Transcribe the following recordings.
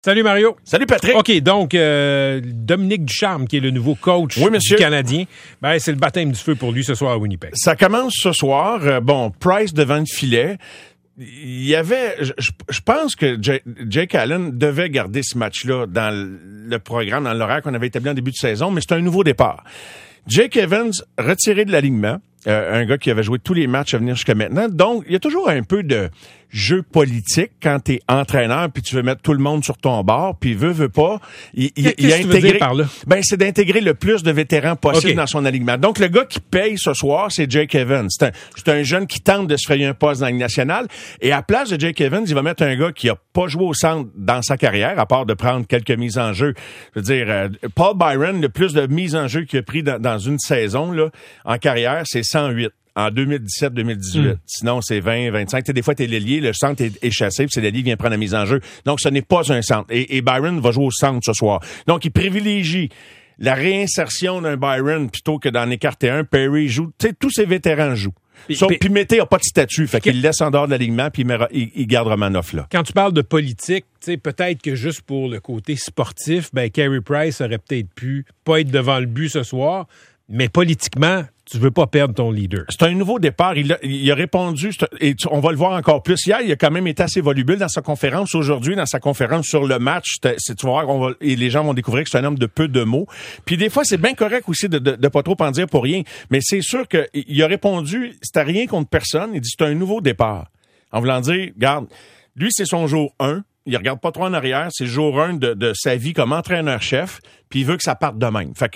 Salut Mario. Salut Patrick. OK, donc Dominique Ducharme, qui est le nouveau coach du Canadien, c'est le baptême du feu pour lui ce soir à Winnipeg. Ça commence ce soir. Price devant le filet. Il y avait, je pense que Jake Allen devait garder ce match-là dans le programme, dans l'horaire qu'on avait établi en début de saison, mais c'est un nouveau départ. Jake Evans retiré de l'alignement, un gars qui avait joué tous les matchs à venir jusqu'à maintenant. Donc, il y a toujours un peu de jeu politique quand t'es entraîneur puis tu veux mettre tout le monde sur ton bord puis veut pas. Qu'est-ce que tu veux dire par là? C'est d'intégrer le plus de vétérans possible dans son alignement. Donc, le gars qui paye ce soir, c'est Jake Evans. C'est un jeune qui tente de se frayer un poste dans la Ligue nationale. Et à place de Jake Evans, il va mettre un gars qui a pas joué au centre dans sa carrière, à part de prendre quelques mises en jeu. Je veux dire, Paul Byron, le plus de mises en jeu qu'il a pris dans une saison là en carrière, c'est 108. En 2017-2018. Sinon, c'est 20-25. Des fois, t'es l'ailier, le centre est chassé, puis c'est l'ailier qui vient prendre la mise en jeu. Donc, ce n'est pas un centre. Et Byron va jouer au centre ce soir. Donc, il privilégie la réinsertion d'un Byron plutôt que d'en écarter un. Perry joue. Tu sais, tous ces vétérans jouent. Puis Mété n'a pas de statut. Fait qu'il le laisse en dehors de l'alignement, puis il garde Romanoff là. Quand tu parles de politique, tu sais, peut-être que juste pour le côté sportif, Carey Price aurait peut-être pu pas être devant le but ce soir, mais politiquement, tu veux pas perdre ton leader. C'est un nouveau départ. Il a répondu, et on va le voir encore plus. Hier, il a quand même été assez volubile dans sa conférence. Aujourd'hui, dans sa conférence sur le match, tu vas voir et les gens vont découvrir que c'est un homme de peu de mots. Puis des fois, c'est bien correct aussi de pas trop en dire pour rien. Mais c'est sûr qu'il a répondu, c'était rien contre personne. Il dit, c'est un nouveau départ. En voulant dire, regarde, lui, c'est son jour 1. Il regarde pas trop en arrière. C'est le jour 1 de sa vie comme entraîneur-chef. Puis il veut que ça parte de même. Fait que,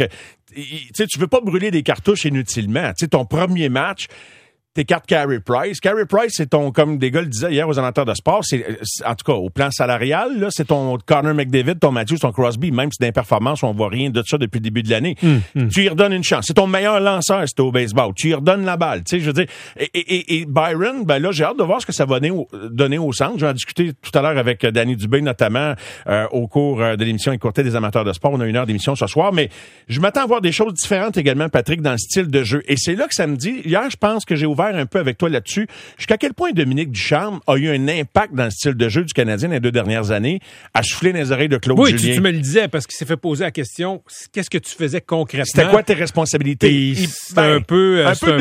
tu veux pas brûler des cartouches inutilement. Tu sais, ton premier match, t'écartes Carey Price. Carey Price, c'est comme des gars le disaient hier aux amateurs de sport, c'est en tout cas, au plan salarial, là, c'est ton Connor McDavid, ton Matthews, ton Crosby, même si dans les performances, on voit rien de ça depuis le début de l'année. Tu lui redonnes une chance. C'est ton meilleur lanceur, c'est au baseball. Tu lui redonnes la balle. Tu sais, je veux dire, et Byron, là, j'ai hâte de voir ce que ça va donner au centre. J'en ai discuté tout à l'heure avec Danny Dubé, notamment, au cours de l'émission Écoutez des amateurs de sport. On a 1 heure d'émission ce soir, mais je m'attends à voir des choses différentes également, Patrick, dans le style de jeu. Et c'est là que ça me dit, hier, je pense que j'ai ouvert un peu avec toi là-dessus. Jusqu'à quel point Dominique Ducharme a eu un impact dans le style de jeu du Canadien les 2 dernières années, à souffler dans les oreilles de Claude Julien. Oui, tu me le disais, parce qu'il s'est fait poser la question, qu'est-ce que tu faisais concrètement? C'était quoi tes responsabilités? C'est un peu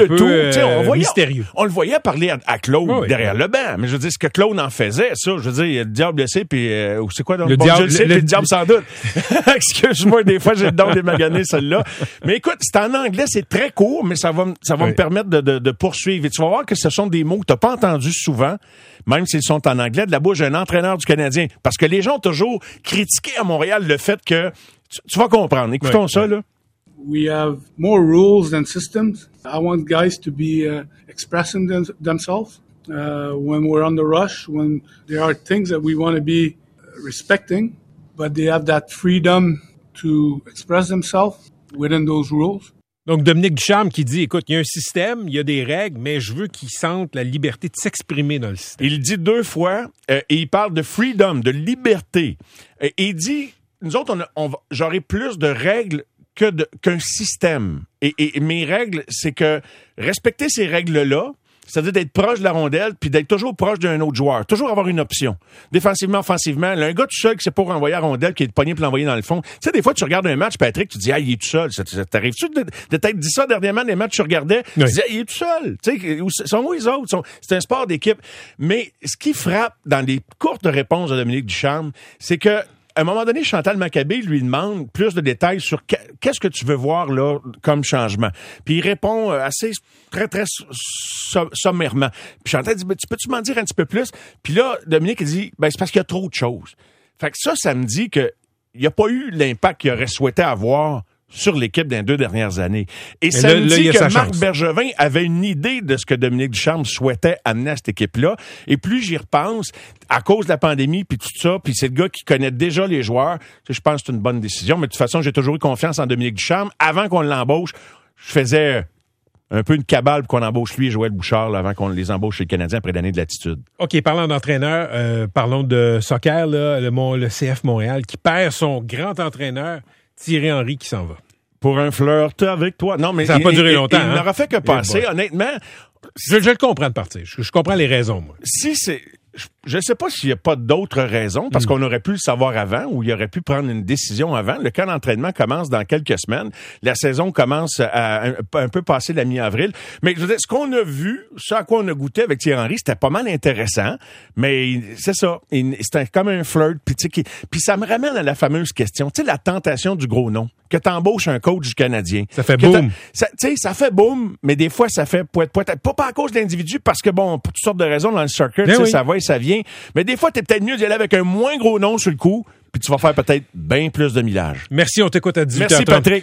mystérieux. On le voyait parler à Claude derrière le banc, mais je veux dire, ce que Claude en faisait, ça, je veux dire, il y a le diable blessé, puis c'est quoi donc? Le diable, le diable sans doute. Excuse-moi, des fois, j'ai le don démagané celle-là. Mais écoute, c'est en anglais, c'est très court, mais ça va me permettre de poursuivre. Et tu vas voir que ce sont des mots que t'as pas entendus souvent, même s'ils sont en anglais, de la bouche d'un entraîneur du Canadien. Parce que les gens ont toujours critiqué à Montréal le fait que... Tu vas comprendre. Écoutons ça, là. We have more rules than systems. I want guys to be expressing themselves when we're on the rush, when there are things that we want to be respecting, but they have that freedom to express themselves within those rules. Donc, Dominique Ducharme qui dit, écoute, il y a un système, il y a des règles, mais je veux qu'ils sentent la liberté de s'exprimer dans le système. Il dit 2 fois, et il parle de freedom, de liberté. Et il dit, nous autres, j'aurai plus de règles qu'un système. Et mes règles, c'est que respecter ces règles-là, c'est-à-dire d'être proche de la rondelle puis d'être toujours proche d'un autre joueur. Toujours avoir une option. Défensivement, offensivement. Là, un gars tout seul qui sait pas renvoyer la rondelle, qui est pogné pour l'envoyer dans le fond. Tu sais, des fois, tu regardes un match, Patrick, tu dis, il est tout seul. T'arrives-tu de t'être dit ça dernièrement, des matchs que tu regardais? Tu dis, il est tout seul. Tu sais, sont où les autres? C'est un sport d'équipe. Mais ce qui frappe dans les courtes réponses de Dominique Ducharme, c'est que, à un moment donné, Chantal Maccabé lui demande plus de détails sur qu'est-ce que tu veux voir là comme changement. Puis il répond assez très, très sommairement. Puis Chantal dit, peux-tu m'en dire un petit peu plus? Puis là, Dominique, il dit, c'est parce qu'il y a trop de choses. Fait que ça me dit que il n'y a pas eu l'impact qu'il aurait souhaité avoir sur l'équipe dans les 2 dernières années. Et ça me dit que Marc Bergevin avait une idée de ce que Dominique Ducharme souhaitait amener à cette équipe-là. Et plus j'y repense, à cause de la pandémie, puis tout ça, puis c'est le gars qui connaît déjà les joueurs, je pense que c'est une bonne décision. Mais de toute façon, j'ai toujours eu confiance en Dominique Ducharme. Avant qu'on l'embauche, je faisais un peu une cabale pour qu'on embauche lui et Joël Bouchard là, avant qu'on les embauche chez les Canadiens après l'année de l'attitude. OK, parlant d'entraîneur, parlons de soccer, là, le CF Montréal, qui perd son grand entraîneur, Thierry Henry, qui s'en va. Pour un flirt avec toi. Non, mais ça n'a pas duré longtemps. Il n'aura fait que passer, honnêtement. Je le comprends de partir. Je comprends les raisons, moi. Si c'est... je ne sais pas s'il n'y a pas d'autres raisons, parce qu'on aurait pu le savoir avant ou il aurait pu prendre une décision avant. Le camp d'entraînement commence dans quelques semaines. La saison commence à un peu passer la mi-avril. Mais je veux dire, ce qu'on a vu, ce à quoi on a goûté avec Thierry Henry, c'était pas mal intéressant. Mais c'est ça. C'était comme un flirt. Puis ça me ramène à la fameuse question. Tu sais, la tentation du gros nom. Que t'embauches un coach du Canadien. Ça fait boum. Tu sais, ça fait boum, mais des fois, ça fait poète. Pas à cause de l'individu, parce que bon, pour toutes sortes de raisons dans le soccer, tu sais, ça va et ça vient. Mais des fois, t'es peut-être mieux d'y aller avec un moins gros nom sur le coup, puis tu vas faire peut-être bien plus de millage. Merci, on t'écoute à 18h30. Merci, Patrick.